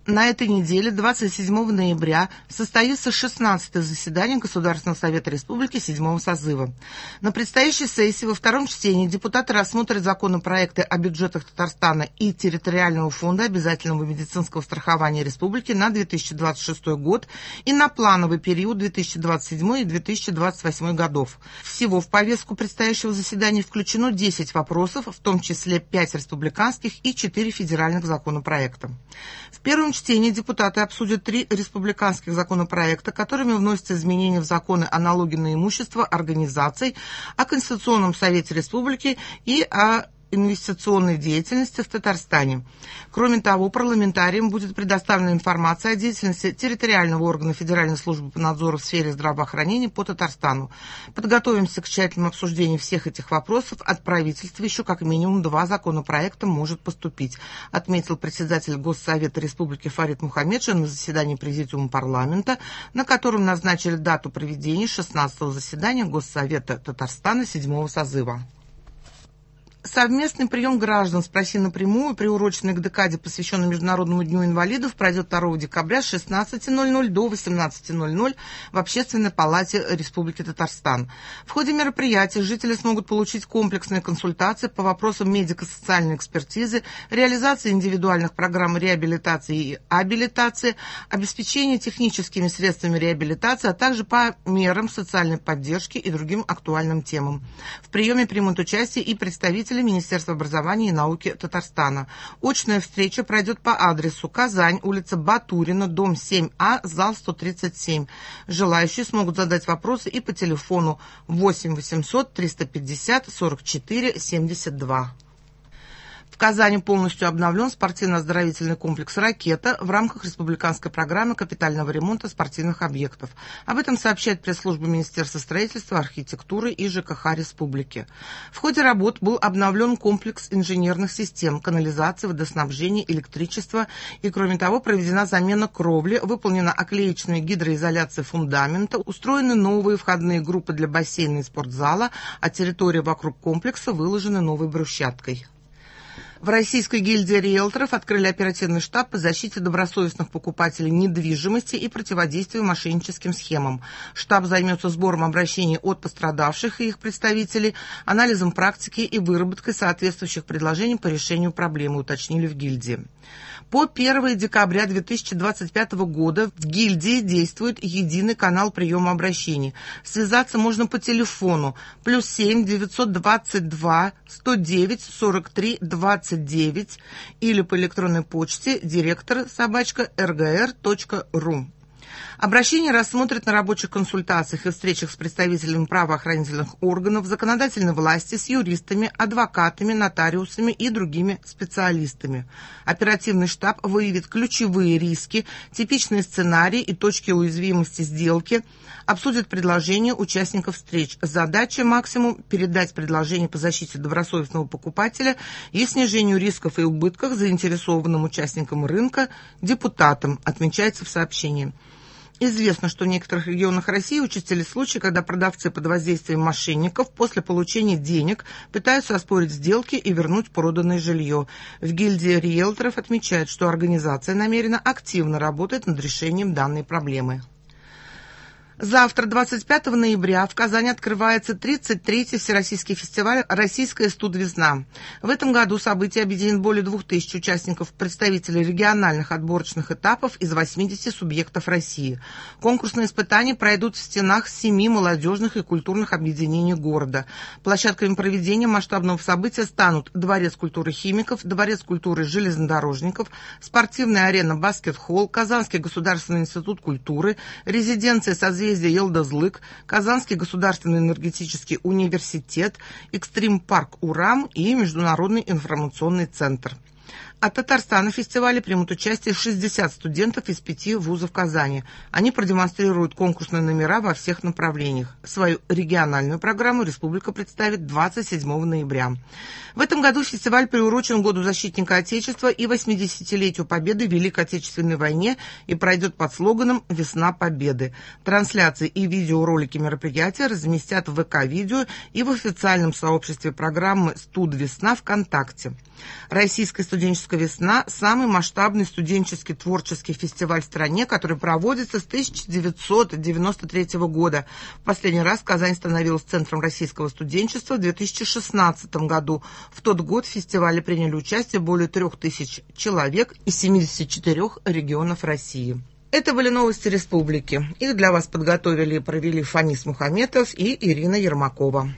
На этой неделе, 27 ноября, состоится 16-е заседание Государственного совета Республики 7-го созыва. На предстоящей сессии во втором чтении депутаты рассмотрят законопроекты о бюджетах Татарстана и территориального фонда обязательного медицинского страхования Республики на 2026 год и на плановый период 2027 и 2028 годов. Всего в повестку предстоящего заседания включено 10 вопросов, в том числе 5 республиканских и 4 федеральных законопроекта. В первом чтении депутаты обсудят 3 республиканских законопроекта, которыми вносятся изменения в законы о налоге на имущество организаций, о Конституционном совете республики и о инвестиционной деятельности в Татарстане. Кроме того, парламентариям будет предоставлена информация о деятельности территориального органа Федеральной службы по надзору в сфере здравоохранения по Татарстану. Подготовимся к тщательному обсуждению всех этих вопросов. От правительства еще как минимум 2 законопроекта может поступить, отметил председатель Госсовета Республики Фарид Мухаммедшин на заседании Президиума парламента, на котором назначили дату проведения 16-го заседания Госсовета Татарстана 7-го созыва. Совместный прием граждан «Спроси напрямую», приуроченный к декаде, посвященной Международному дню инвалидов, пройдет 2 декабря с 16:00 до 18:00 в Общественной палате Республики Татарстан. В ходе мероприятия жители смогут получить комплексные консультации по вопросам медико-социальной экспертизы, реализации индивидуальных программ реабилитации и абилитации, обеспечения техническими средствами реабилитации, а также по мерам социальной поддержки и другим актуальным темам. В приеме примут участие и представители Министерства образования и науки Татарстана. Очная встреча пройдет по адресу: Казань, улица Батурина, дом 7А, зал 137. Желающие смогут задать вопросы и по телефону 8 800 350 44 72. В Казани полностью обновлен спортивно-оздоровительный комплекс «Ракета» в рамках республиканской программы капитального ремонта спортивных объектов. Об этом сообщает пресс-служба Министерства строительства, архитектуры и ЖКХ Республики. В ходе работ был обновлен комплекс инженерных систем, канализации, водоснабжения, электричества и, кроме того, проведена замена кровли, выполнена оклеечная гидроизоляция фундамента, устроены новые входные группы для бассейна и спортзала, а территория вокруг комплекса выложена новой брусчаткой. В Российской гильдии риэлторов открыли оперативный штаб по защите добросовестных покупателей недвижимости и противодействию мошенническим схемам. Штаб займется сбором обращений от пострадавших и их представителей, анализом практики и выработкой соответствующих предложений по решению проблемы, уточнили в гильдии. По 1 декабря 2025 года в гильдии действует единый канал приема обращений. Связаться можно по телефону +7 922 109 43 29 или по электронной почте director@rgr.ru. Обращения рассмотрят на рабочих консультациях и встречах с представителями правоохранительных органов, законодательной власти, с юристами, адвокатами, нотариусами и другими специалистами. Оперативный штаб выявит ключевые риски, типичные сценарии и точки уязвимости сделки, обсудит предложения участников встреч. Задача максимум – передать предложение по защите добросовестного покупателя и снижению рисков и убытков заинтересованным участникам рынка, депутатам, отмечается в сообщении. Известно, что в некоторых регионах России участились случаи, когда продавцы под воздействием мошенников после получения денег пытаются оспорить сделки и вернуть проданное жилье. В гильдии риэлторов отмечают, что организация намерена активно работать над решением данной проблемы. Завтра, 25 ноября, в Казани открывается 33-й Всероссийский фестиваль «Российская студ-весна». В этом году событие объединит более 2000 участников, представителей региональных отборочных этапов из 80 субъектов России. Конкурсные испытания пройдут в стенах 7 молодежных и культурных объединений города. Площадками проведения масштабного события станут Дворец культуры химиков, Дворец культуры железнодорожников, спортивная арена «Баскет-холл», Казанский государственный институт культуры, резиденция созвездия Елдозлык, Казанский государственный энергетический университет, Экстрим-парк «Урам» и Международный информационный центр. От Татарстана в фестивале примут участие 60 студентов из 5 вузов Казани. Они продемонстрируют конкурсные номера во всех направлениях. Свою региональную программу республика представит 27 ноября. В этом году фестиваль приурочен к Году защитника Отечества и 80-летию Победы в Великой Отечественной войне и пройдет под слоганом «Весна Победы». Трансляции и видеоролики мероприятия разместят в ВК-видео и в официальном сообществе программы «Студ-Весна» ВКонтакте. Российская студенческая весна – самый масштабный студенческий творческий фестиваль в стране, который проводится с 1993 года. В последний раз Казань становилась центром российского студенчества в 2016 году. В тот год в фестивале приняли участие более 3000 человек из 74 регионов России. Это были новости республики. Их для вас подготовили и провели Фанис Мухаметов и Ирина Ермакова.